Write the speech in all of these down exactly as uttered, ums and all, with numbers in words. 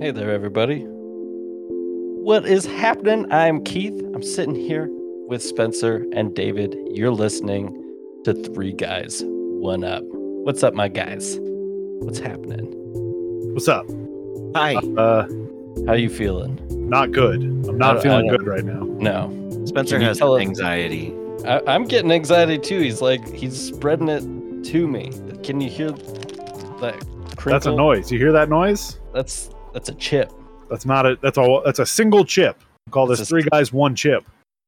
Hey there, everybody. What is happening? I'm Keith. I'm sitting here with Spencer and David. You're listening to Three Guys, One Up. What's up, my guys? What's happening? What's up? Hi. Uh, How you feeling? not good. I'm not I- I feeling don't- good right now. No. Spencer Can you has tell us- anxiety. I, I'm getting anxiety too. He's like, he's spreading it to me. Can you hear that crinkle? That's a noise. You hear that noise? That's that's a chip. That's not a. That's a. That's a single chip. Call this It's a- three guys, one chip.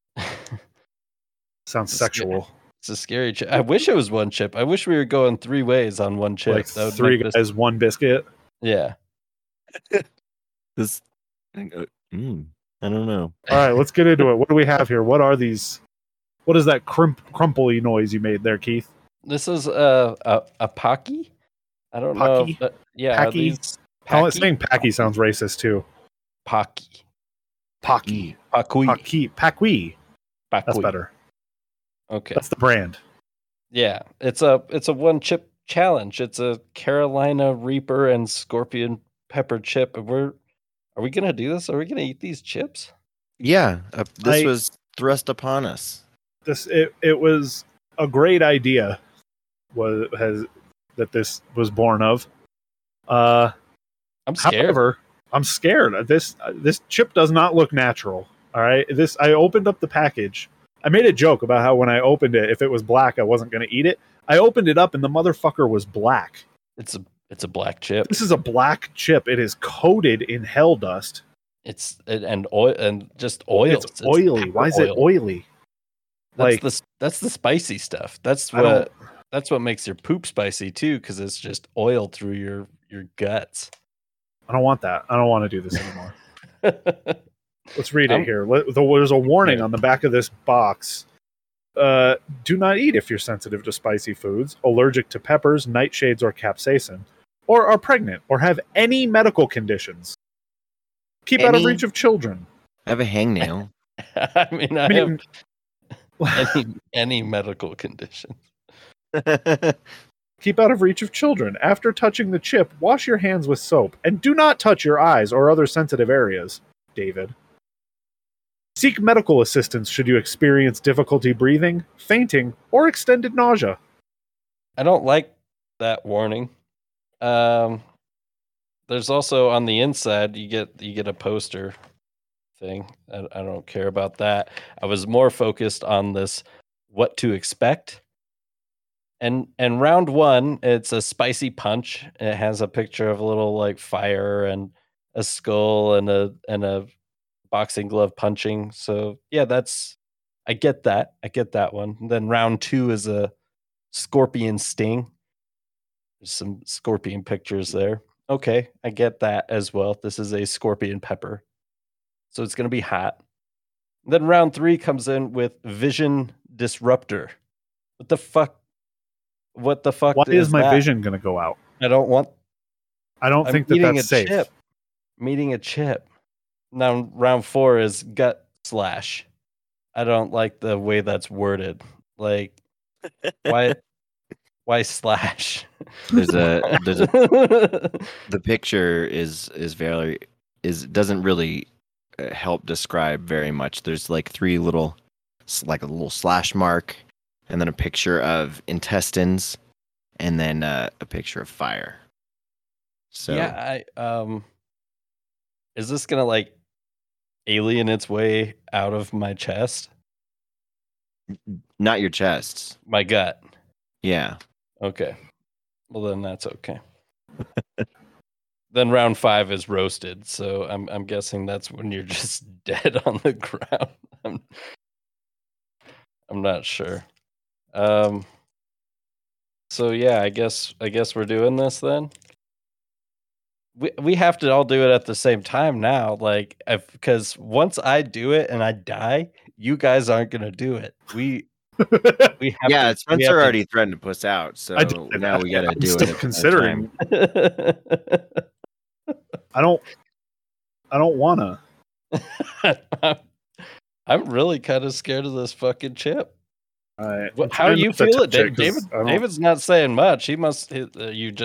Sounds It's a- sexual. It's a scary chip. I wish it was one chip. I wish we were going three ways on one chip. Like That would three make this- guys, one biscuit. Yeah. This, mm, I don't know. All right, let's get into it. What do we have here? What are these? What is that crump, crumply noise you made there, Keith? This is a a, a Pocky. I don't know. Pocky? If that- yeah, are Packy? these Call it Packy? saying Packy sounds racist too. Pocky. Pocky. Pacui. Pocky. Pacui. That's Pacui. better. Okay. That's the brand. Yeah, it's a it's a one chip challenge. It's a Carolina Reaper and Scorpion Pepper chip. And we're are we gonna do this? Are we gonna eat these chips? Yeah, uh, this I- was thrust upon us. This it, it was a great idea. Was has that this was born of. Uh I'm scared. However, I'm scared. This this chip does not look natural. All right. This I opened up the package. I made a joke about how when I opened it, if it was black, I wasn't going to eat it. I opened it up and the motherfucker was black. It's a it's a black chip. This is a black chip. It is coated in hell dust. It's and and oil and just oil. It's oily. Why is it oily? That's Like the s- that's the spicy stuff. That's I don't- what that's what makes your poop spicy too, because it's just oil through your your guts. I don't want that. I don't want to do this anymore. Let's read it I'm- here. Let- There's a warning Yeah. on the back of this box. Uh, do not eat if you're sensitive to spicy foods, allergic to peppers, nightshades, or capsaicin, or are pregnant or have any medical conditions. Keep out of Any? reach of children. I have a hangnail. I mean, I, I mean, have any any medical condition. keep out of reach of children. After touching the chip, wash your hands with soap and do not touch your eyes or other sensitive areas. David. Seek medical assistance should you experience difficulty breathing, fainting, or extended nausea. I don't like that warning. Um, there's also on the inside you get you get a poster thing. I, I don't care about that. I was more focused on this what to expect. And and round one, it's a spicy punch. It has a picture of a little like fire and a skull and a and a boxing glove punching. So yeah, that's I get that. I get that one. And then round two is a scorpion sting. There's some scorpion pictures there. Okay, I get that as well. This is a scorpion pepper. So it's gonna be hot. Then round three comes in with vision disruptor. What the fuck? What the fuck? Why is my that? vision going to go out? I don't want. I don't I'm think that eating that's a safe. chip. I'm eating a chip. Now round four is gut slash. I don't like the way that's worded. Like, why? Why slash? There's a there's a the picture is is very is doesn't really uh, help describe very much. There's like three little s- like a little slash mark, and then a picture of intestines, and then uh, a picture of fire. So Yeah, I um is this gonna like alien its way out of my chest? not your chests. My gut. Yeah. Okay. Well then that's okay. Then round five is roasted, so I'm I'm guessing that's when you're just dead on the ground. I'm, I'm not sure. Um so yeah, I guess I guess we're doing this then. We we have to all do it at the same time now, like if because once I do it and I die, you guys aren't gonna do it. We we have Yeah, to, we Spencer have to- already threatened to puss out, so I did now that. we gotta I'm do still it. at the considering. time. I don't. I don't want to. I'm really kind of scared of this fucking chip. I, What, how do you feel it, David? David David's not saying much. He must. he- uh, You just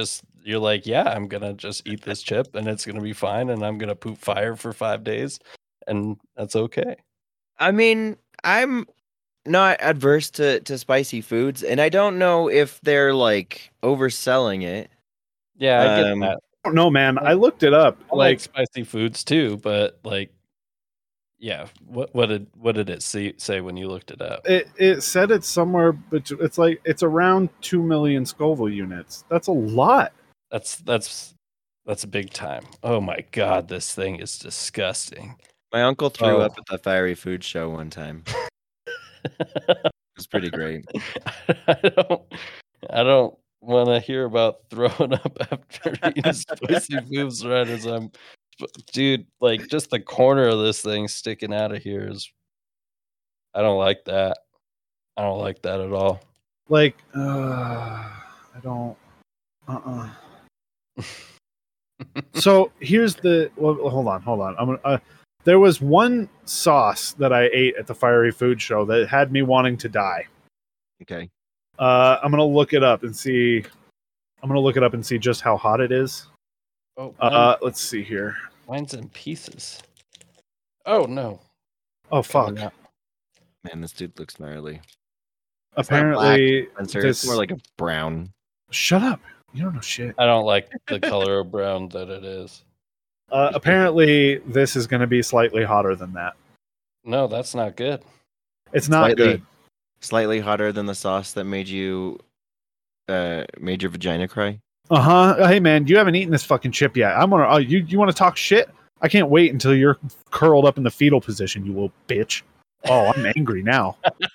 you're like, yeah, I'm gonna just eat this chip and it's gonna be fine, and I'm gonna poop fire for five days, and that's okay. I mean, I'm not adverse to, to spicy foods, and I don't know if they're like overselling it. Yeah, I get Um, that. I don't know, man. I looked it up. I like Like, spicy foods too, but like, yeah, what what did what did it see, say when you looked it up? it, it said it's somewhere, but it's like it's around two million Scoville units. That's a lot. That's that's that's big time. Oh my god, this thing is disgusting. My uncle threw Oh. up at the fiery food show one time. It was pretty great. I don't I don't want to hear about throwing up after eating spicy foods right as I'm dude, like just the corner of this thing sticking out of here is I don't like that. I don't like that at all. Like, uh, I don't. Uh. uh So here's the. Well, hold on, hold on. I'm gonna. Uh, there was one sauce that I ate at the fiery food show that had me wanting to die. Okay. Uh, I'm gonna look it up and see. I'm gonna look it up and see just how hot it is. Oh, Uh, let's see here. mine's in pieces. Oh no. Oh fuck! no. Man, this dude looks gnarly. Apparently, Spencer, this. it's more like a brown. Shut up! You don't know shit. I don't like the color of brown that it is. Uh, apparently, this is going to be slightly hotter than that. No, that's not good. It's not Slightly- good. Slightly hotter than the sauce that made you uh made your vagina cry. Uh huh. Hey man, you haven't eaten this fucking chip yet. I'm gonna. Oh, you you want to talk shit? I can't wait until you're curled up in the fetal position, you little bitch. Oh, I'm angry now.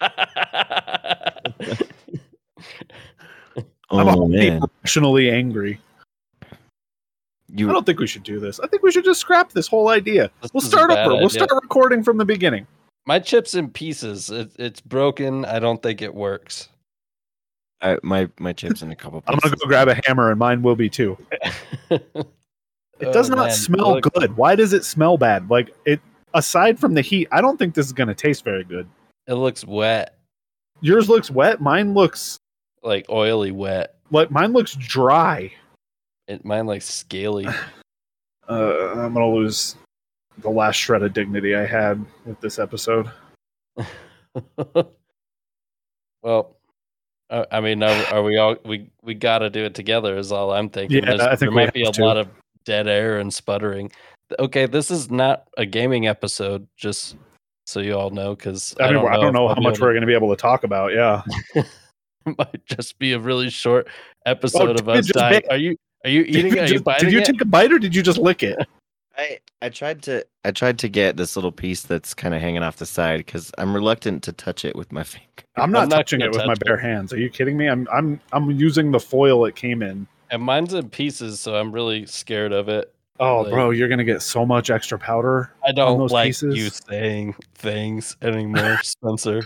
I'm Oh man, emotionally angry. you I don't think we should do this. I think we should just scrap this whole idea. This We'll is a start bad over. We'll idea. start recording from the beginning. My chip's in pieces. It, it's broken. I don't think it works. I, my my chips in a couple. I'm gonna pieces. go grab a hammer, and mine will be too. It does Oh, not man. smell Look, good. Why does it smell bad? Like it. Aside from the heat, I don't think this is gonna taste very good. It looks wet, Yours looks wet. Mine looks like oily wet. like mine looks dry. It mine like scaly. Uh, I'm gonna lose the last shred of dignity I had with this episode. Well, uh, I mean, are, are we all we we got to do it together? Is all I'm thinking. Yeah, There's- I think there we might be a have to. lot of dead air and sputtering. Okay, this is not a gaming episode, just so you all know, because I, I, mean, don't I don't if know I'll how be much able we're going to be able to talk about. Yeah. to- It might just be a really short episode of David us just dying. bit- Are you are you Did eating? you, Are you just- biting did you it? take a bite or did you just lick it? I I tried to I tried to get this little piece that's kind of hanging off the side because I'm reluctant to touch it with my finger. I'm not I'm not touching gonna it with my touch bare hands. Are you kidding me? I'm I'm I'm using the foil it came in. And mine's in pieces, so I'm really scared of it. Oh, Like- bro, you're gonna get so much extra powder. I don't those like pieces? you saying things anymore, Spencer.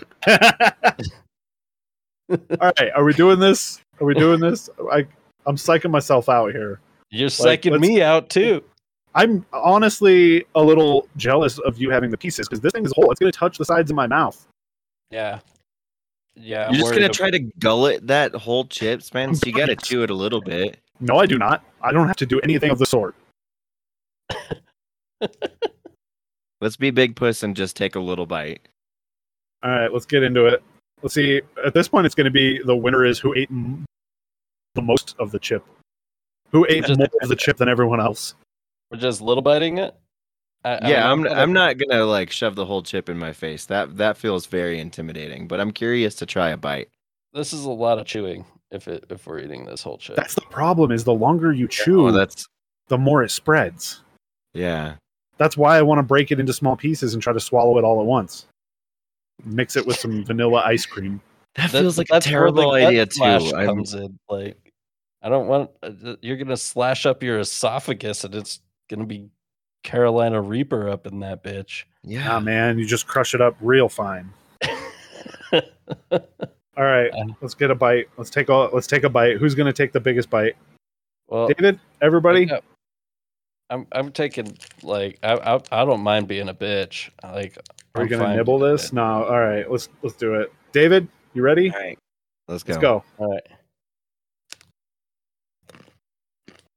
All right, are we doing this? Are we doing this? I I'm psyching myself out here. You're Like, psyching let's- me out too. I'm honestly a little jealous of you having the pieces because this thing is whole. It's gonna touch the sides of my mouth. Yeah. Yeah. I'm You're just worried gonna ab- try to gullet that whole chips, man. So you gotta chew it a little bit. No, I do not. I don't have to do anything of the sort. Let's be big puss and just take a little bite. All right, let's get into it. Let's see. At this point, it's going to be the winner is who ate m- the most of the chip. Who ate Just- more of the chip than everyone else? We're just little biting it. I, I Yeah, don't I'm know. I'm not gonna like shove the whole chip in my face. That that feels very intimidating. But I'm curious to try a bite. This is a lot of chewing. If it if we're eating this whole chip. That's the problem. Is the longer you chew, Oh, that's the more it spreads. yeah. That's why I want to break it into small pieces and try to swallow it all at once. Mix it with some vanilla ice cream. That That- feels like a that's where the terrible gut idea too. slash I'm, comes in. Like, I don't want. uh, You're gonna slash up your esophagus, and it's gonna be Carolina Reaper up in that bitch. yeah. Ah, man, you just crush it up real fine. All right, Um, let's get a bite. Let's take a let's take a bite. Who's going to take the biggest bite? well, David, everybody. yeah, I'm I'm taking like I I, I don't mind being a bitch. Like, Are we I'm going to fine nibble being a this? bitch. No. All right, let's let's do it. David, you ready? All right. Let's go. Let's go. All right.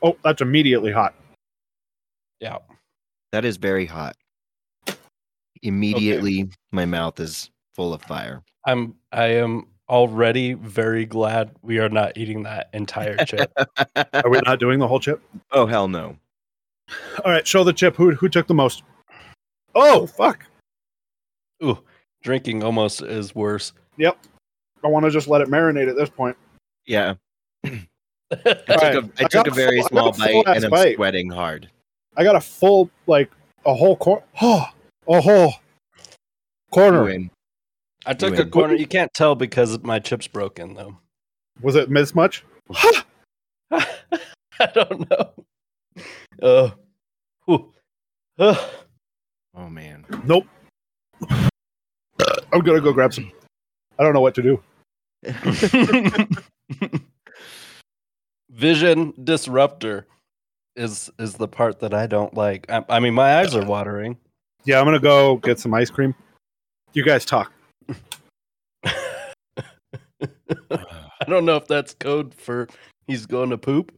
Oh, that's immediately hot. Yeah. That is very hot. Immediately, okay. My mouth is full of fire. I'm. I am already very glad we are not eating that entire chip. Are we not doing the whole chip? Oh hell no! All right, show the chip. Who who took the most? Oh fuck! Ooh, drinking almost is worse. Yep. I want to just let it marinate at this point. Yeah. I took right. a I, I took a very full, small a bite and I'm bite. sweating hard. I got a full like a whole corner. Oh, a whole corner. I took you a corner. You can't tell because my chip's broken though. Was it miss much? I don't know. Uh, uh. Oh man. Nope. I'm gonna go grab some. I don't know what to do. Vision disruptor is is the part that I don't like. I, I mean, my eyes are watering. Yeah, I'm gonna go get some ice cream. You guys talk. I don't know if that's code for he's going to poop.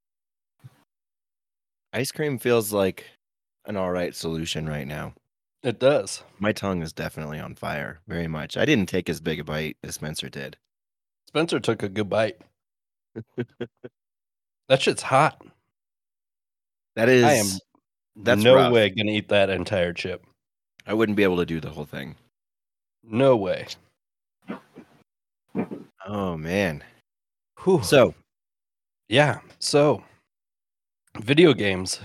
Ice cream feels like an all right solution right now. It does. My tongue is definitely on fire, very much. I didn't take as big a bite as Spencer did. Spencer took a good bite. That shit's hot. That is. I am that's no rough. way gonna eat that entire chip. I wouldn't be able to do the whole thing. No way. Oh man. Whew. So, yeah. So, video games.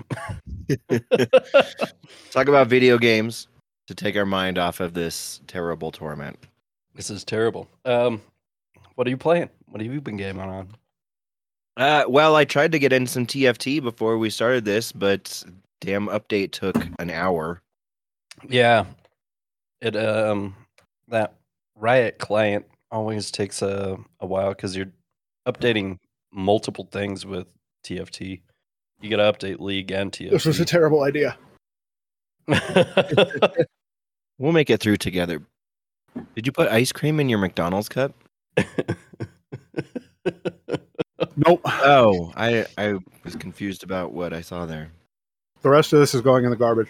Talk about video games to take our mind off of this terrible torment. This is terrible. Um, what are you playing? What have you been gaming on? Uh, well, I tried to get in some T F T before we started this, but damn update took an hour. Yeah, it um that Riot client always takes a, a while because you're updating multiple things with T F T. You got to update League and T F T. This was a terrible idea. We'll make it through together. Did you put ice cream in your McDonald's cup? Nope. Oh, I I was confused about what I saw there. The rest of this is going in the garbage.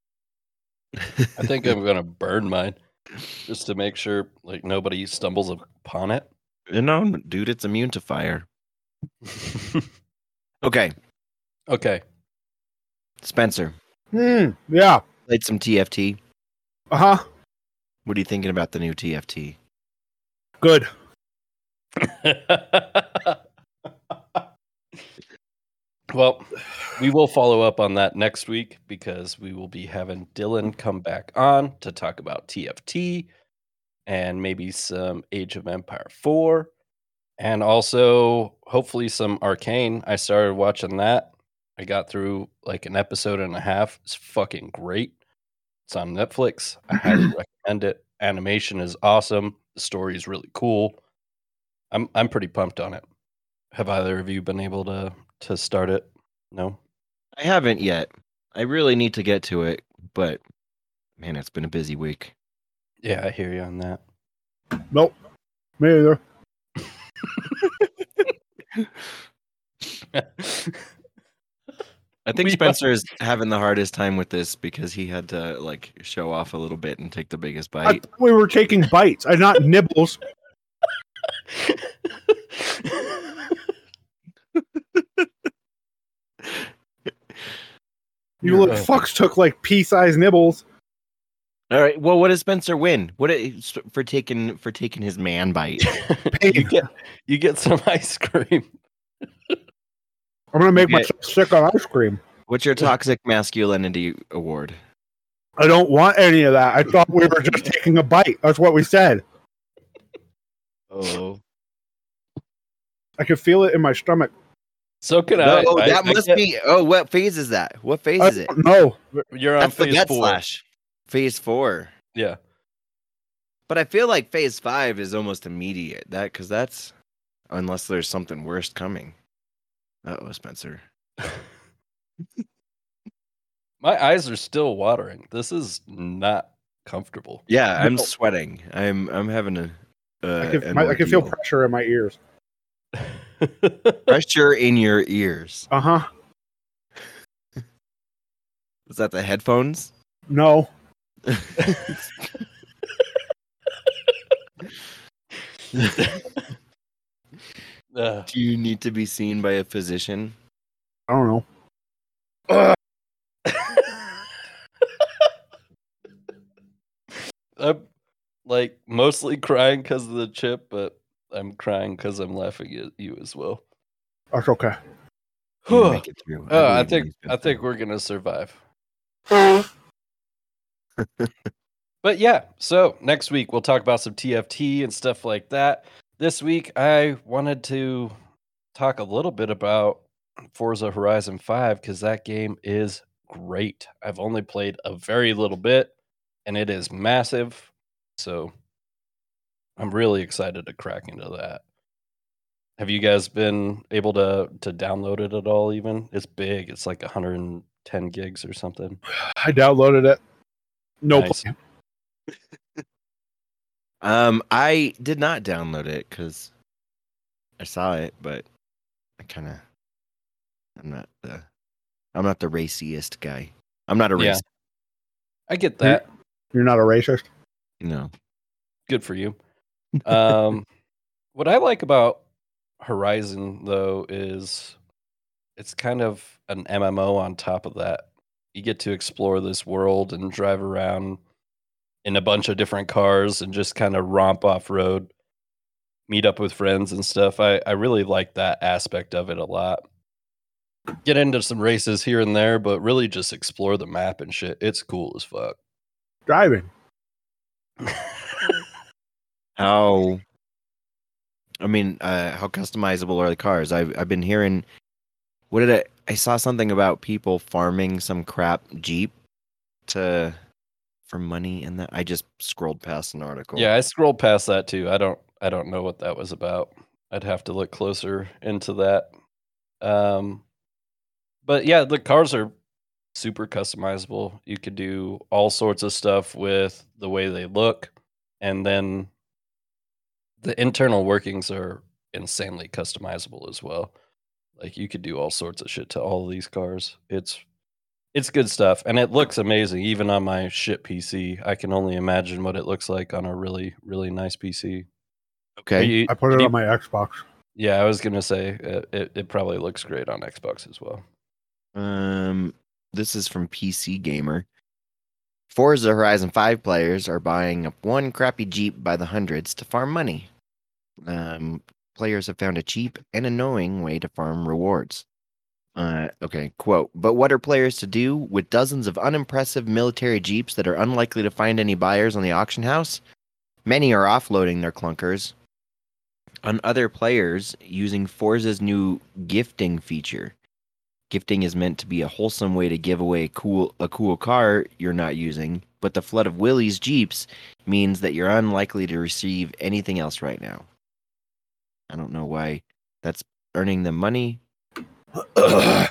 I think I'm gonna burn mine just to make sure like nobody stumbles upon it. You know, dude, it's immune to fire. Okay. Okay. Spencer. Hmm. Yeah. Played some T F T. Uh huh. What are you thinking about the new T F T? Good. Well, we will follow up on that next week because we will be having Dylan come back on to talk about T F T and maybe some Age of Empire four and also hopefully some Arcane. I started watching that. I got through like an episode and a half. It's fucking great. It's on Netflix. I highly recommend it. Animation is awesome. The story is really cool. I'm I'm pretty pumped on it. Have either of you been able to to start it? No? I haven't yet. I really need to get to it, but man, it's been a busy week. Yeah, I hear you on that. Nope. Me either. I think We Spencer is having the hardest time with this because he had to like show off a little bit and take the biggest I bite. thought we were taking bites, I not nibbles. You little fucks took like pea-sized nibbles. All right. Well, what does Spencer win? What is, for taking for taking his man bite? you get you get some ice cream. I'm gonna make You get- myself sick on ice cream. What's your toxic masculinity award? I don't want any of that. I thought we were just taking a bite. That's what we said. Oh, I could feel it in my stomach. So can no, I. I- that I must get- be. Oh, what phase is that? What phase I is it? don't know. You're on That's the phase gut four. slash. Phase four. Yeah. But I feel like phase five is almost immediate. That because that's unless there's something worse coming. Uh oh, Spencer. My eyes are still watering. This is not comfortable. Yeah, I'm No. sweating. I'm I'm having a. Uh, I can, an my, I can feel ordeal. pressure in my ears. Pressure in your ears. Uh huh. Was that the headphones? No. Uh, Do you need to be seen by a physician? I don't know. Uh, I'm like mostly crying because of the chip, but I'm crying because I'm laughing at you as well. that's okay. You'll make it through. Uh, I believe in think these I good think things. we're gonna survive. But yeah, so next week we'll talk about some T F T and stuff like that. This week I wanted to talk a little bit about Forza Horizon five because that game is great. I've only played a very little bit and it is massive. So I'm really excited to crack into that. Have you guys been able to to download it at all even? It's big. It's like one hundred ten gigs or something. I downloaded it. No Nice. play. Um, I did not download it because I saw it, but I kind of, I'm not the, I'm not the raciest guy. I'm not a Yeah. racist. I get that. You're not a racist? No. Good for you. Um, what I like about Horizon though is it's kind of an M M O on top of that. You get to explore this world and drive around in a bunch of different cars and just kind of romp off road, meet up with friends and stuff. I, I really like that aspect of it a lot. Get into some races here and there, but really just explore the map and shit. It's cool as fuck. Driving. How, I mean, uh, how customizable are the cars? I've I've been hearing. What did I? I saw something about people farming some crap Jeep to for money, and that I just scrolled past an article. Yeah, I scrolled past that too. I don't I don't know what that was about. I'd have to look closer into that. Um but yeah, the cars are super customizable. You could do all sorts of stuff with the way they look, and then the internal workings are insanely customizable as well. Like you could do all sorts of shit to all of these cars. It's it's good stuff, and it looks amazing even on my shit P C. I can only imagine what it looks like on a really really nice P C. Are Okay. you- I put did it you- on my Xbox. Yeah, I was gonna say it, it, it probably looks great on Xbox as well. Um, this is from P C Gamer. Forza Horizon five players are buying up one crappy Jeep by the hundreds to farm money. Um, players have found a cheap and annoying way to farm rewards. Uh, okay, quote, but what are players to do with dozens of unimpressive military Jeeps that are unlikely to find any buyers on the auction house? Many are offloading their clunkers on other players using Forza's new gifting feature. Gifting is meant to be a wholesome way to give away cool a cool car you're not using, but the flood of Willys Jeeps means that you're unlikely to receive anything else right now. I don't know why that's earning them money. I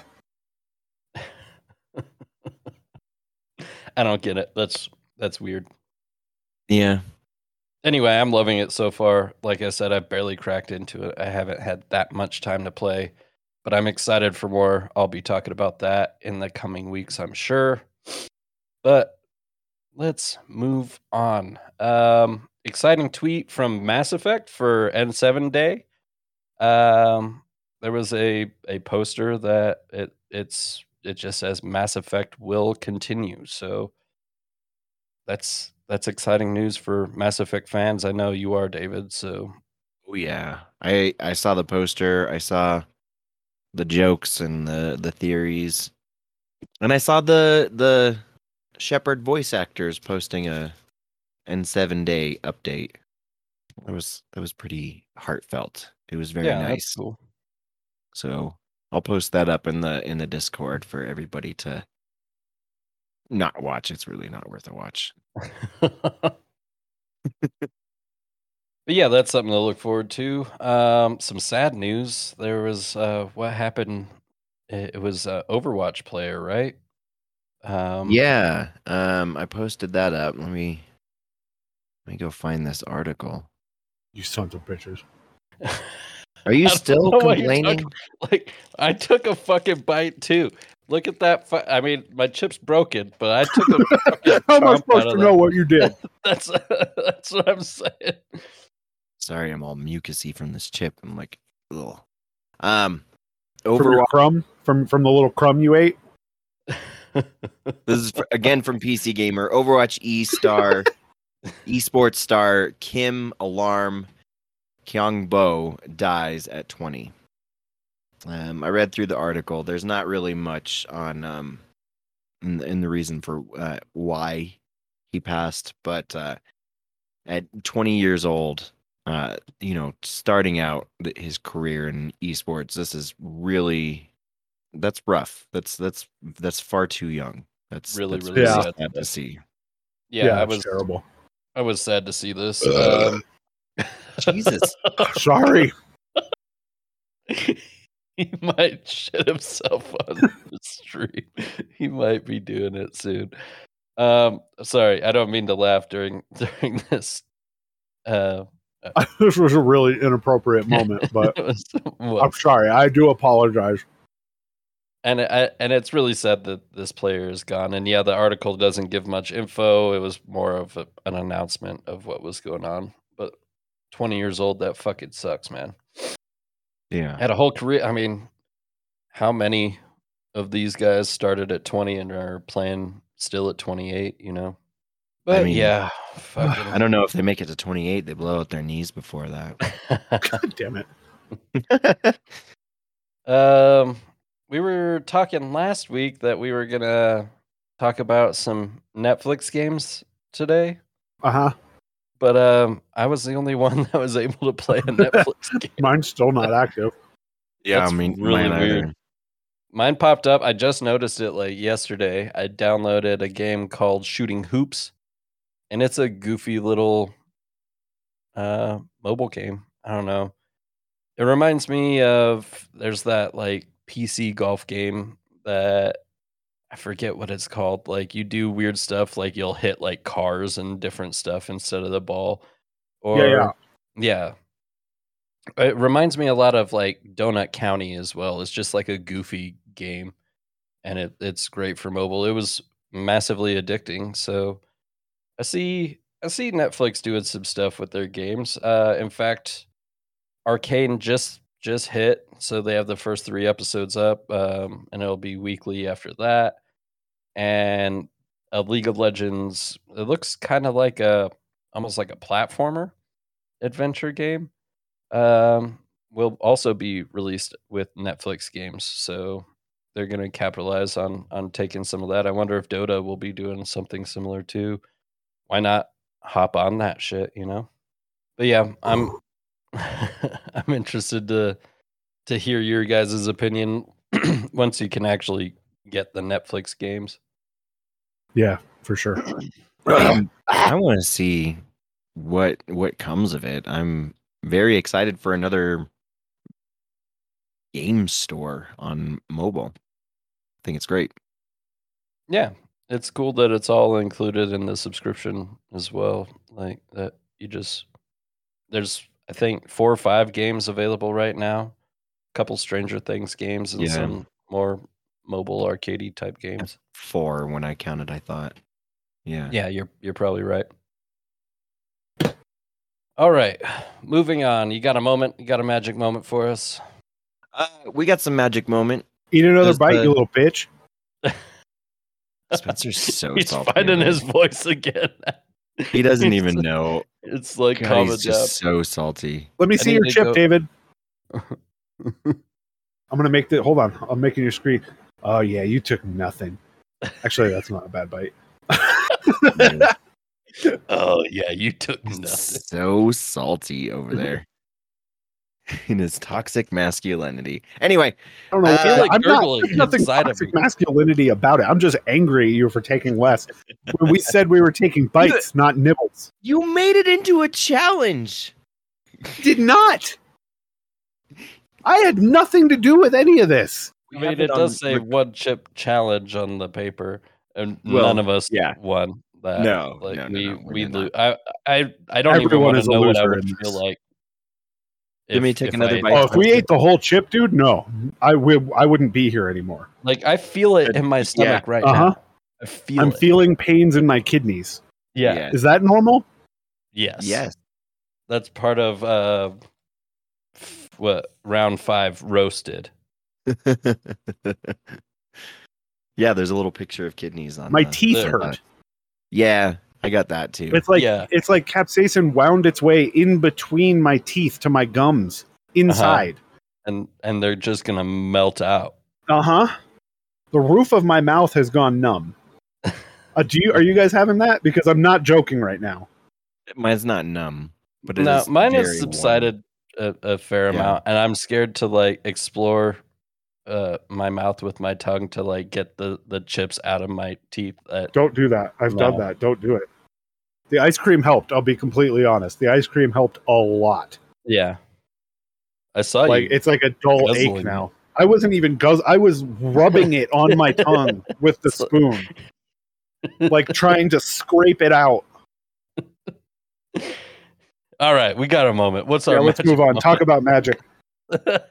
don't get it. That's that's weird. Yeah. Anyway, I'm loving it so far. Like I said, I've barely cracked into it. I haven't had that much time to play, but I'm excited for more. I'll be talking about that in the coming weeks, I'm sure. But let's move on. Um, exciting tweet from Mass Effect for N seven Day. Um, there was a a poster that it it's it just says Mass Effect will continue. So that's that's exciting news for Mass Effect fans. I know you are, David. So Oh yeah. I I saw the poster. I saw the jokes and the the theories. And I saw the the Shepard voice actors posting a N seven Day update. That was that was pretty heartfelt. It was very yeah, that's nice. cool. So I'll post that up in the in the Discord for everybody to not watch. It's really not worth a watch. But yeah, that's something to look forward to. Um, some sad news. There was uh, what happened. It, it was uh, Overwatch player, right? Um, Yeah. Um I posted that up. Let me let me go find this article. You sons of bitches. Are you I don't still know why you're complaining? talking- Like I took a fucking bite too. Look at that. Fu- I mean, my chip's broken, but I took a fucking How am I chomp supposed out to of know that. what you did? That's that's what I'm saying. Sorry, I'm all mucusy from this chip. I'm like, ugh. Um, From your Overwatch. crumb? From from the little crumb you ate? This is fr- again from P C Gamer. Overwatch E star, esports star Kim Alarm Kyung Bo dies at twenty. Um, I read through the article. There's not really much on um, in, the- in the reason for uh, why he passed, but uh, at twenty years old, uh, you know, starting out th- his career in esports, this is really that's rough. That's that's that's far too young. That's Really, that's really Yeah. sad. sad to see. Yeah, Yeah, I it's was terrible. I was sad to see this. Um, Jesus. Sorry. He might shit himself on the stream. He might be doing it soon. Um, sorry, I don't mean to laugh during during this. Uh, This was a really inappropriate moment, but it was, I'm well, sorry. I do apologize. and it, I, and it's really sad that this player is gone. And yeah, the article doesn't give much info. It was more of a, an announcement of what was going on. But twenty years old, that fucking sucks, man. Yeah. Had a whole career. I mean, how many of these guys started at twenty and are playing still at twenty-eight, you know? But mean, yeah, I fucking. don't know if they make it to twenty-eight, they blow out their knees before that. God damn it. um, we were talking last week that we were gonna talk about some Netflix games today, Uh-huh. but um, I was the only one that was able to play a Netflix game. Mine's still not active. Yeah, That's I mean, really mine weird. either. Mine popped up. I just noticed it like yesterday. I downloaded a game called Shooting Hoops, and it's a goofy little uh mobile game. I don't know. It reminds me of there's that like P C golf game that I forget what it's called. Like you do weird stuff like you'll hit like cars and different stuff instead of the ball. Or Yeah, yeah. yeah. It reminds me a lot of like Donut County as well. It's just like a goofy game, and it, it's great for mobile. It was massively addicting. So I see I see Netflix doing some stuff with their games. Uh, in fact, Arcane just just hit, so they have the first three episodes up, um, and it'll be weekly after that. And a League of Legends, it looks kind of like a almost like a platformer adventure game. Um, will also be released with Netflix games, so they're going to capitalize on on taking some of that. I wonder if Dota will be doing something similar too. Why not hop on that shit, you know? But yeah, I'm I'm interested to to hear your guys' opinion once you can actually get the Netflix games. Yeah, for sure. I'm- I want to see what what comes of it. I'm very excited for another game store on mobile. I think it's great. Yeah, it's cool that it's all included in the subscription as well. Like that, you just there's I think four or five games available right now. A couple Stranger Things games and Yeah. some more mobile arcadey type games. Four when I counted, I thought. Yeah. Yeah, you're you're probably right. All right, moving on. You got a moment? You got a magic moment for us? Uh, we got some magic moment. Eat another There's bite, the- you little bitch. Spencer's so He's salty finding right his now. voice again. He doesn't He's- even know. It's like God, calm he's it down. just so salty. Let me I see need your to chip, go- David. I'm gonna make the hold on. I'm making your screen. Oh yeah, you took nothing. Actually, that's not a bad bite. Oh yeah, you took He's nothing. so salty over there in his toxic masculinity. Anyway, I don't know. I what- feel like I'm not, gurgling there's nothing inside of toxic me. masculinity about it. I'm just angry at you for taking less. When we said we were taking bites, not nibbles. you made it into a challenge. Did not. I had nothing to do with any of this. I We have mean, it it on does say rec- one chip challenge on the paper, and Well, none of us yeah. won that. No, like no, no, we no, we we did lo- not. I I I don't even Everyone want is to a know what I loser would in feel this. like. Let me take if another I- bite. Oh, if we ate the whole chip, dude, no, I would. I wouldn't be here anymore. Like I feel it in my stomach right Uh-huh. now. I feel I'm it. feeling pains in my kidneys. yeah. Yeah. Is that normal? Yes. Yes. That's part of uh, f- what round five roasted. Yeah, there's a little picture of kidneys on My the- teeth there. hurt. Yeah, I got that too. It's like Yeah. it's like capsaicin wound its way in between my teeth to my gums inside. and and they're just gonna melt out. Uh huh. The roof of my mouth has gone numb. Uh, do you? Are you guys having that? Because I'm not joking right now. Mine's not numb, but it No, is mine has very warm. subsided a, a fair Yeah. amount, and I'm scared to like explore uh, my mouth with my tongue to like get the the chips out of my teeth. That, Don't do that. I've done No. that. Don't do it. The ice cream helped. I'll be completely honest. The ice cream helped a lot. yeah, I saw Like you. it's like a dull guzzling ache it. now. I wasn't even guzz. I was rubbing it on my tongue with the So- spoon, like trying to scrape it out. All right, we got a moment. What's Yeah, our? let's move on. Talk about magic. about.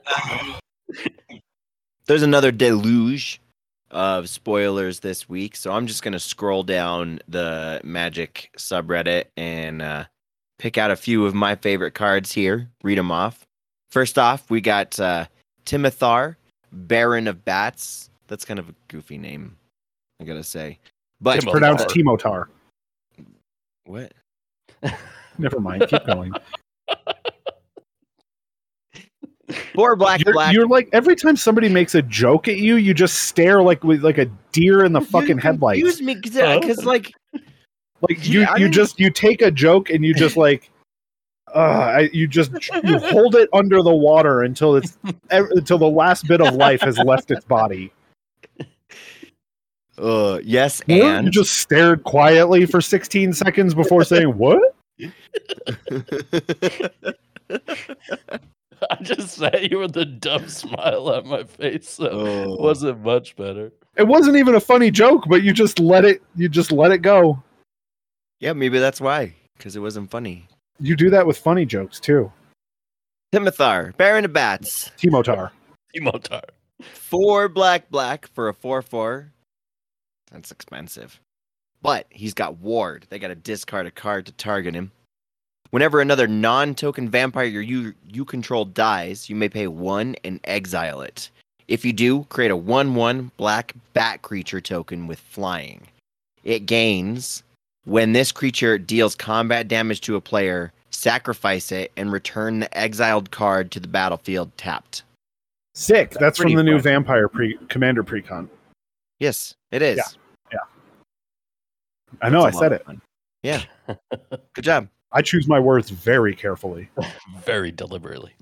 There's another deluge of spoilers this week, so I'm just gonna scroll down the Magic subreddit and uh, pick out a few of my favorite cards here. Read them off. First off, we got uh, Timothar, Baron of Bats. That's kind of a goofy name, I gotta say. But Timothar. Pronounced Timotar. what? Never mind. Keep going. Four black, You're, black. you're like every time somebody makes a joke at you, you just stare like with like a deer in the fucking headlights. Excuse me, because like Like you, Yeah, I you didn't- just you take a joke and you just like, uh, I, you just you hold it under the water until it's ev- until the last bit of life has left its body. uh, yes, You and just stared quietly for sixteen seconds before saying what? I just sat you with a dumb smile on my face, so Oh. it wasn't much better. It wasn't even a funny joke, but you just let it. You just let it go. Yeah, maybe that's why, because it wasn't funny. You do that with funny jokes too, Timothar, Baron of Bats. Timotar. Timotar. Four black black for a four four. That's expensive. But he's got ward. They got to discard a card to target him. Whenever another non-token vampire you you control dies, you may pay one and exile it. If you do, create a one one black bat creature token with flying. It gains when this creature deals combat damage to a player, sacrifice it and return the exiled card to the battlefield tapped. Sick. That's from pretty the new fun. Vampire pre Commander precon. Yes, it is. Yeah. I know. I It's a said lot it. of fun. Yeah. Good job. I choose my words very carefully. Very deliberately.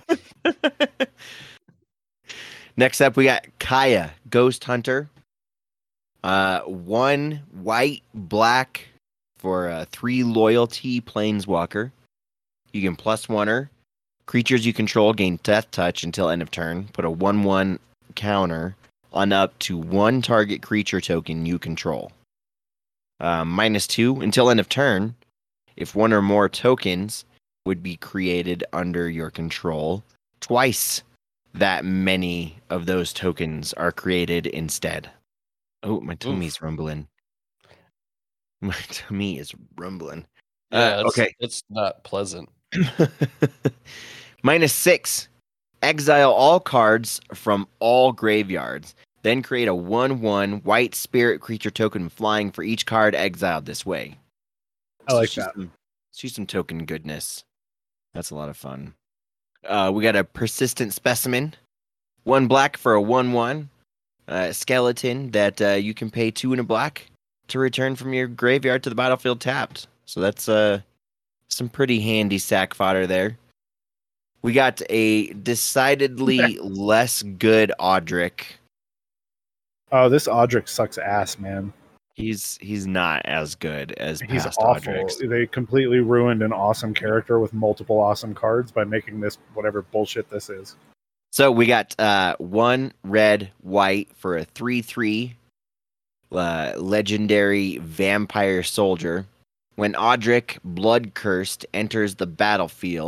Next up, we got Kaya, Ghost Hunter. Uh, one white, black for a three loyalty planeswalker. You can plus one her. Creatures you control gain death touch until end of turn. Put a one one counter on up to one target creature token you control. Uh, minus two until end of turn. If one or more tokens would be created under your control, twice that many of those tokens are created instead. Oh, my tummy's rumbling. My tummy is rumbling. Yeah, Uh, it's, okay. it's not pleasant. Minus six. Exile all cards from all graveyards. Then create a one one white spirit creature token flying for each card exiled this way. I like Let's use that. Some, let's use some token goodness. That's a lot of fun. Uh, we got a persistent specimen. One black for a one one. Uh, skeleton that uh, you can pay two in a black to return from your graveyard to the battlefield tapped. So that's uh, some pretty handy sack fodder there. We got a decidedly less good Audric. Oh, this Audric sucks ass, man. He's he's not as good as He's past awful. Audrics. They completely ruined an awesome character with multiple awesome cards by making this whatever bullshit this is. So we got uh, one red white for a three three uh, legendary vampire soldier. When Audric Blood Cursed enters the battlefield,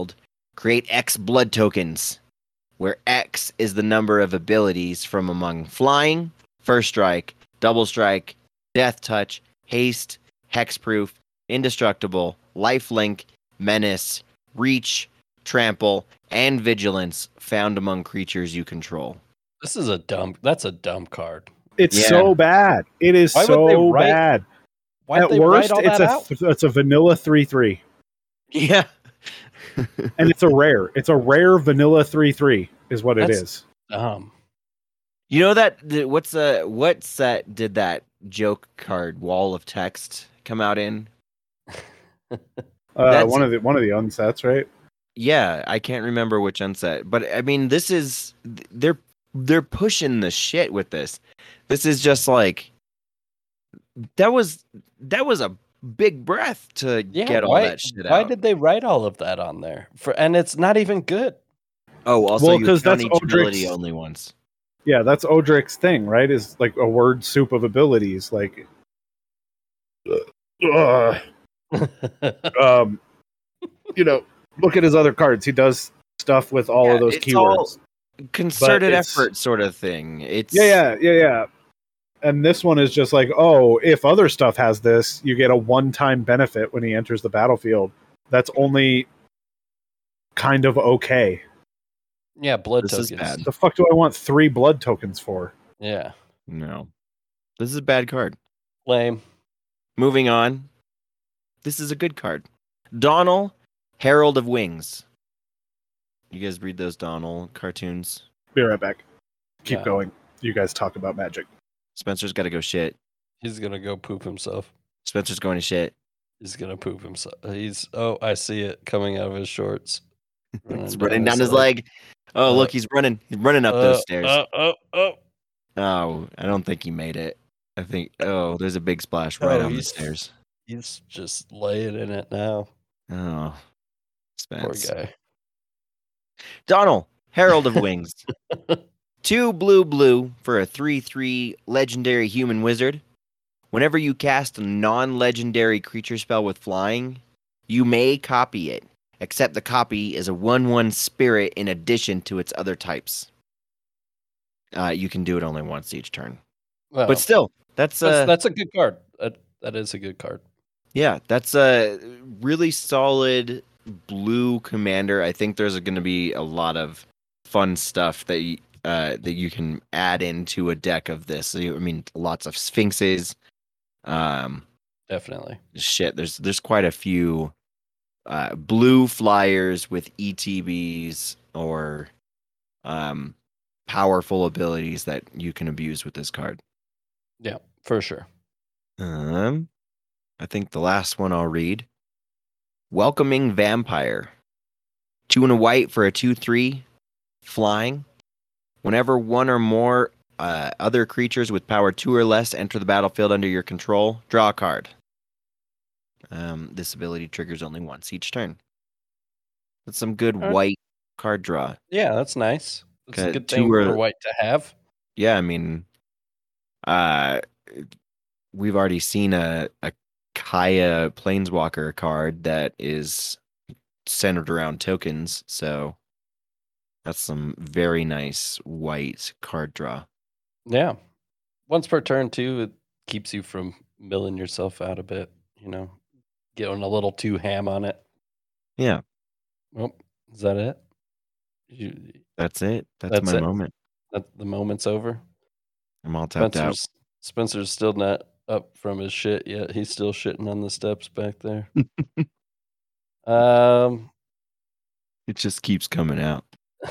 Create X blood tokens, where X is the number of abilities from among flying, first strike, double strike, death touch, haste, hexproof, indestructible, lifelink, menace, reach, trample, and vigilance found among creatures you control. This is a dumb. That's a dumb card. It's Yeah. so bad. It is Why would they so write- bad. Why'd At they worst, write all it's that a out? th- it's a vanilla three three, Yeah. and it's a rare. It's a rare vanilla three three is what it That's- is. Dumb. You know that the, what's uh what set did that joke card Wall of Text come out in? Uh, That's- one of the one of the unsets, right? Yeah, I can't remember which unset, but I mean, this is they're they're pushing the shit with this. This is just like that was that was a big breath to Yeah. get all why, that shit why out. did they write all of that on there? For and it's not even good. oh, also Well, you 'cause count that's each ability Odric's- only once. Yeah, that's Odric's thing, right? Is like a word soup of abilities. Like, uh, um, you know, look at his other cards. He does stuff with all Yeah, of those it's all- keywords. Concerted it's- effort sort of thing. It's Yeah, yeah, yeah, yeah. And this one is just like, oh, if other stuff has this, you get a one-time benefit when he enters the battlefield. That's only kind of okay. yeah, blood This is tokens. bad. The fuck do I want three blood tokens for? Yeah, No, this is a bad card. lame. Moving on. This is a good card. Donal, Herald of Wings. You guys read those Donal cartoons? Be right back. Keep Yeah. going. You guys talk about magic. Spencer's got to go shit. He's gonna go poop himself. Spencer's going to shit. He's gonna poop himself. He's oh, I see it coming out of his shorts. He's running down his leg. Oh, Uh, look, he's running. He's running up those stairs. Oh, oh, oh. Oh, I don't think he made it. I think, oh, there's a big splash right Oh, on the he's- stairs. He's just laying in it now. Oh, Poor Spence. guy. Donal, Herald of Wings. Two blue blue for a three three legendary human wizard. Whenever you cast a non-legendary creature spell with flying, you may copy it, except the copy is a one one spirit in addition to its other types. Uh, you can do it only once each turn. Well, But still, that's, that's, uh, that's a good card. That, that is a good card. yeah, that's a really solid blue commander. I think there's going to be a lot of fun stuff that you, uh, that you can add into a deck of this. So, I mean, lots of Sphinxes. Um, Definitely. shit, there's there's quite a few uh, blue flyers with E T Bs or um, powerful abilities that you can abuse with this card. Yeah, for sure. Um, I think the last one I'll read. Welcoming Vampire. Two and a white for a two three flying. Whenever one or more uh, other creatures with power two or less enter the battlefield under your control, draw a card. Um, this ability triggers only once each turn. That's some good Alright. white card draw. Yeah, that's nice. That's Okay, a good two thing or- for white to have. Yeah, I mean, uh, we've already seen a, a Kaya Planeswalker card that is centered around tokens, so that's some very nice white card draw. Yeah. Once per turn, too, it keeps you from milling yourself out a bit, you know, getting a little too ham on it. Yeah, Well, is that it? You, that's it. That's, That's my it? moment. that the moment's over. I'm all tapped out. Spencer's Spencer's still not up from his shit yet. He's still shitting on the steps back there. um, It just keeps coming out.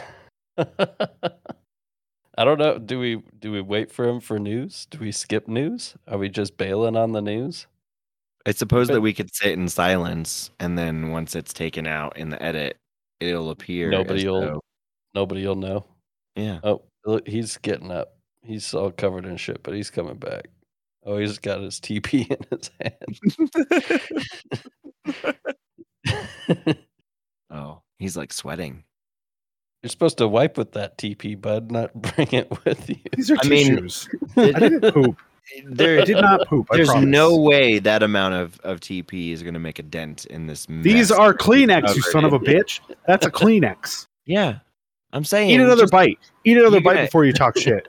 I don't know. Do we do we wait for him for news? Do we skip news? Are we just bailing on the news? I suppose But- that we could sit in silence, and then once it's taken out in the edit, it'll appear. Nobody as will- though- Nobody will know. Yeah. Oh, look, he's getting up. He's all covered in shit, but he's coming back. Oh, he's got his T P in his hand. Oh, he's like sweating. You're supposed to wipe with that T P, bud, not bring it with you. These are I mean, tissues. I didn't poop. there I did not poop. I There's promise. no way that amount of, of T P is going to make a dent in this mess. These are Kleenex, you covered son of a in. bitch. That's a Kleenex. Yeah, I'm saying. Eat another just- bite. Eat another you bite gotta- before you talk shit.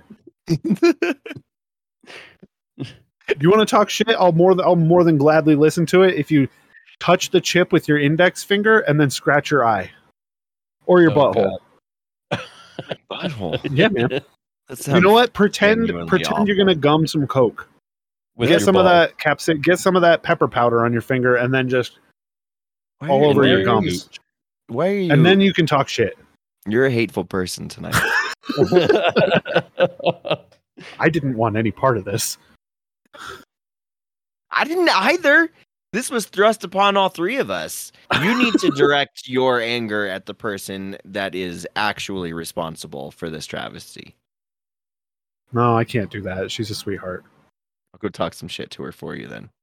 You want to talk shit? I'll more than I'll more than gladly listen to it if you touch the chip with your index finger and then scratch your eye or your Oh, butthole. Butthole. Yeah, man. That You sounds know what? Pretend genuinely pretend awful. you're gonna gum some coke. With get your some of ball. that capsaicin. Get some of that pepper powder on your finger, and then just Why all are you- over why your are you- gums. Why are you? And then you can talk shit. You're a hateful person tonight. I didn't want any part of this. I didn't either. This was thrust upon all three of us. You need to direct your anger at the person that is actually responsible for this travesty. No, I can't do that. She's a sweetheart. I'll go talk some shit to her for you then.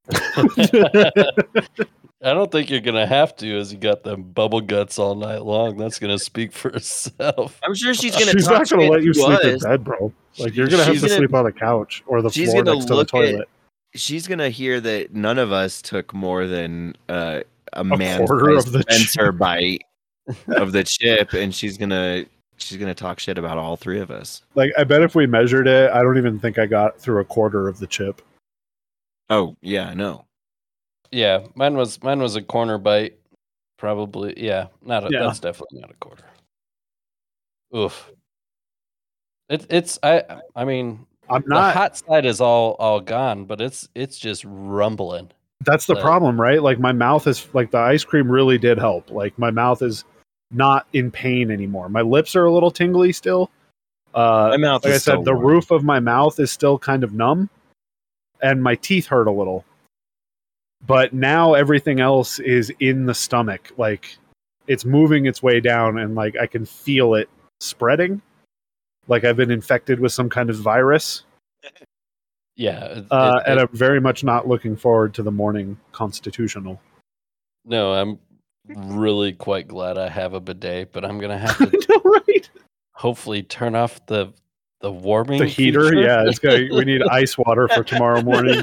I don't think you're gonna have to, as you got them bubble guts all night long. That's gonna speak for itself. I'm sure she's gonna. She's talk not gonna shit let you to sleep in us. bed, bro. Like you're gonna have She's to gonna- sleep on the couch or the she's floor gonna next to the look at- toilet. She's gonna hear that none of us took more than uh, a man quarter of the Spencer bite of the chip, and she's gonna she's gonna talk shit about all three of us. Like I bet if we measured it, I don't even think I got through a quarter of the chip. Oh yeah, I know. Yeah, mine was mine was a corner bite. Probably, yeah. Not a, Yeah. that's definitely not a quarter. Oof. It, it's I I mean I'm the not. hot side is all all gone, but it's it's just rumbling. That's the but- problem, right? Like my mouth is like the ice cream really did help. Like my mouth is not in pain anymore. My lips are a little tingly still. Uh, My mouth like is I said, still the warm. roof of my mouth is still kind of numb, and my teeth hurt a little. But now everything else is in the stomach. Like it's moving its way down, and like I can feel it spreading. Like I've been infected with some kind of virus. Yeah. it- Uh, it- and it- I'm very much not looking forward to the morning constitutional. no, I'm really quite glad I have a bidet, but I'm gonna have to I know, right? hopefully turn off the the warming The heater, feature. yeah, it's got. We need ice water for tomorrow morning.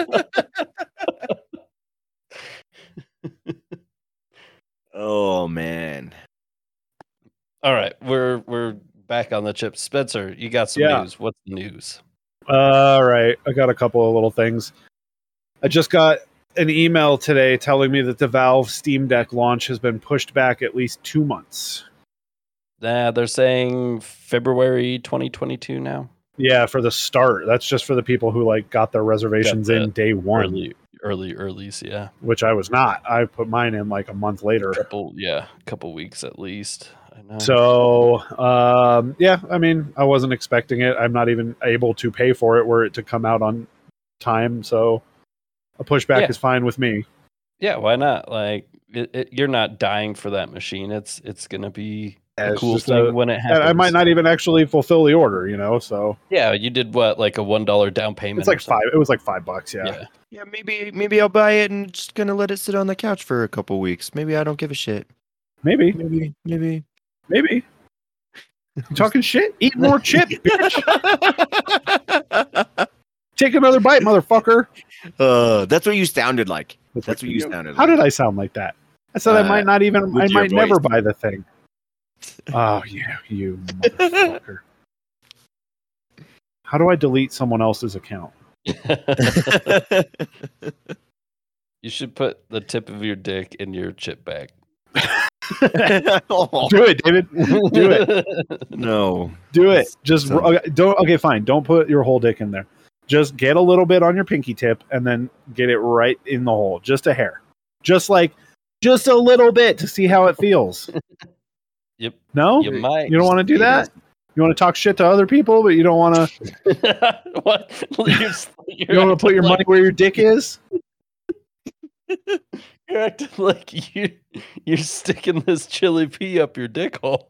Oh man. All right, we're we're back on the chip. Spencer, you got some Yeah. news. What's the news? All right, I got a couple of little things. I just got an email today telling me that the Valve Steam Deck launch has been pushed back at least two months. Nah, they're saying February twenty twenty-two now. Yeah, for the start. That's just for the people who like got their reservations Got in day one, Early, early, earlys. Yeah, which I was not. I put mine in like a month later. couple. Yeah, couple weeks at least. I know. So, um, yeah, I mean, I wasn't expecting it. I'm not even able to pay for it were it to come out on time. So, a pushback Yeah. is fine with me. yeah, why not? Like, it, it, you're not dying for that machine. It's it's gonna be Yeah, a it's cool just thing a- when it And happens. I might not even actually fulfill the order, you know. So Yeah, you did what, like a one dollar down payment? it's like or something? five. It was like five bucks. Yeah. Yeah. Yeah, maybe maybe I'll buy it and just gonna let it sit on the couch for a couple weeks. Maybe I don't give a shit. Maybe, Maybe maybe. maybe. You talking shit? Eat more chip, bitch. Take another bite, motherfucker. uh, that's what you sounded like. That's what you sounded How like. did I sound like that? I said I Uh, might not even. I with your might never voice. buy the thing. Oh yeah, you motherfucker. How do I delete someone else's account? You should put the tip of your dick in your chip bag. Oh, Do it, David. Do it. no. Do it. Just Sounds- okay, don't. Okay, fine. Don't put your whole dick in there. Just get a little bit on your pinky tip and then get it right in the hole, just a hair, just like, just a little bit to see how it feels. Yep. No, You you might. don't want to do that. You want to talk shit to other people, but you don't want to. What? You're, you're You don't want to put your acting money where your dick is. Like, you're acting like you you're sticking this chili pea up your dick hole.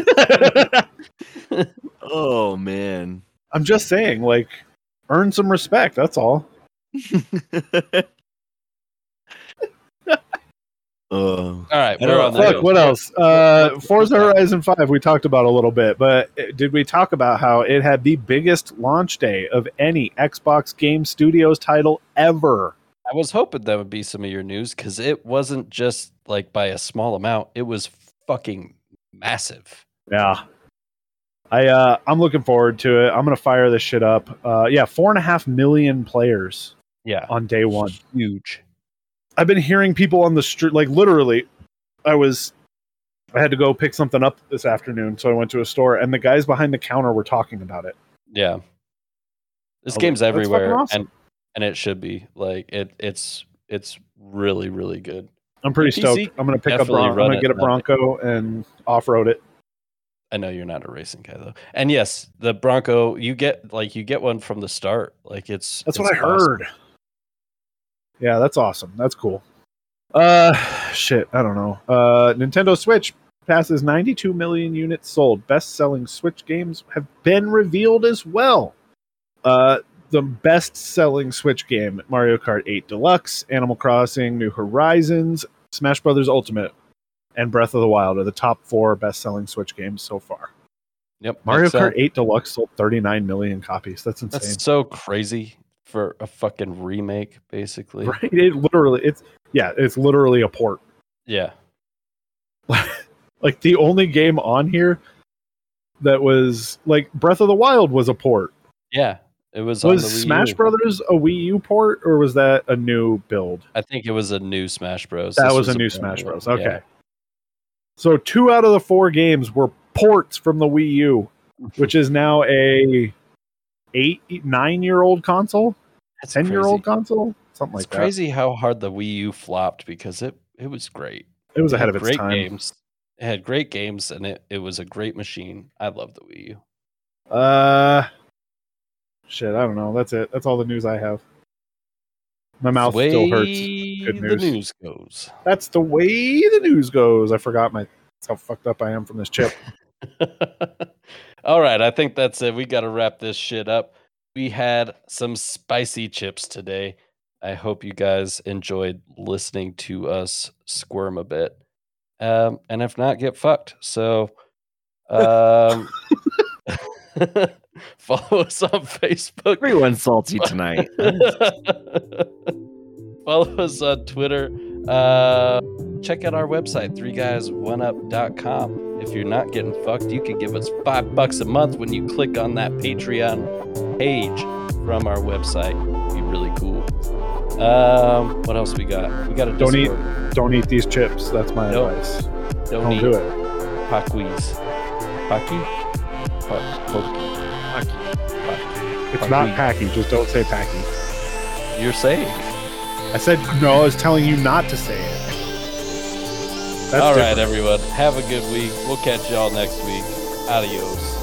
Oh man. I'm just saying, like, earn some respect. That's all. Uh, All right, I we're don't- on the Fuck, news. what else? Uh, what- Forza what's that? Horizon five, we talked about a little bit, but uh, did we talk about how it had the biggest launch day of any Xbox Game Studios title ever? I was hoping that would be some of your news because it wasn't just like by a small amount; it was fucking massive. Yeah. I, uh, I'm looking forward to it. I'm going to fire this shit up. Uh, yeah, four and a half million players Yeah, on day one. huge. I've been hearing people on the street, like literally, I was, I had to go pick something up this afternoon, so I went to a store, and the guys behind the counter were talking about it. Yeah, this Oh, game's that's fucking everywhere, awesome. and and it should be like it. It's it's really really good. I'm pretty The P C stoked. I'm gonna pick up. definitely Bron- I'm run gonna it get a that way. Bronco and off-road it. I know you're not a racing guy though, and yes, the Bronco you get like you get one from the start. Like it's That's it's what I awesome. heard. Yeah, that's awesome. That's cool. Uh, shit. I don't know. Uh, Nintendo Switch passes ninety-two million units sold. Best-selling Switch games have been revealed as well. Uh, the best-selling Switch game: Mario Kart eight Deluxe, Animal Crossing: New Horizons, Smash Brothers Ultimate, and Breath of the Wild are the top four best-selling Switch games so far. Yep, Mario makes Kart sense. eight Deluxe sold thirty-nine million copies. That's insane. That's so crazy for a fucking remake, basically. Right? It literally, it's yeah, it's literally a port. Yeah, Like the only game on here that was like Breath of the Wild was a port. yeah. It was Was on the Wii Smash U. Brothers a Wii U port, or was that a new build? I think it was a new Smash Bros. That This was a new brand Smash one. Bros. Okay. Yeah. So two out of the four games were ports from the Wii U, which is now a eight, nine year old console, That's ten year old crazy. console, something It's like crazy how hard the Wii U flopped because it it was great. that. It was It ahead had of its great time. games. It had great games, and it, it was a great machine. I love the Wii U. Uh, shit, I don't know. That's it. That's all the news I have. My mouth Way still hurts. Good the news. news goes. That's the way the news goes. I forgot my. That's how fucked up I am from this chip. All right, I think that's it. We got to wrap this shit up. We had some spicy chips today. I hope you guys enjoyed listening to us squirm a bit. Um, and if not, get fucked. So, um, follow us on Facebook. Everyone's salty tonight. Follow us on Twitter. Uh, check out our website, three guys one up dot com. If you're not getting fucked, you can give us five bucks a month when you click on that Patreon page from our website. It'd be really cool. Um, what else we got? We got a Don't eat- Discord. Don't eat these chips. That's my Nope. advice. Don't, Don't eat do it. Paquis. Paki? Pa- Poki. It's Fuck not we- packy. Just don't say packy. You're saying. I said no. I was telling you not to say it. That's All right, different. everyone. Have a good week. We'll catch y'all next week. Adios.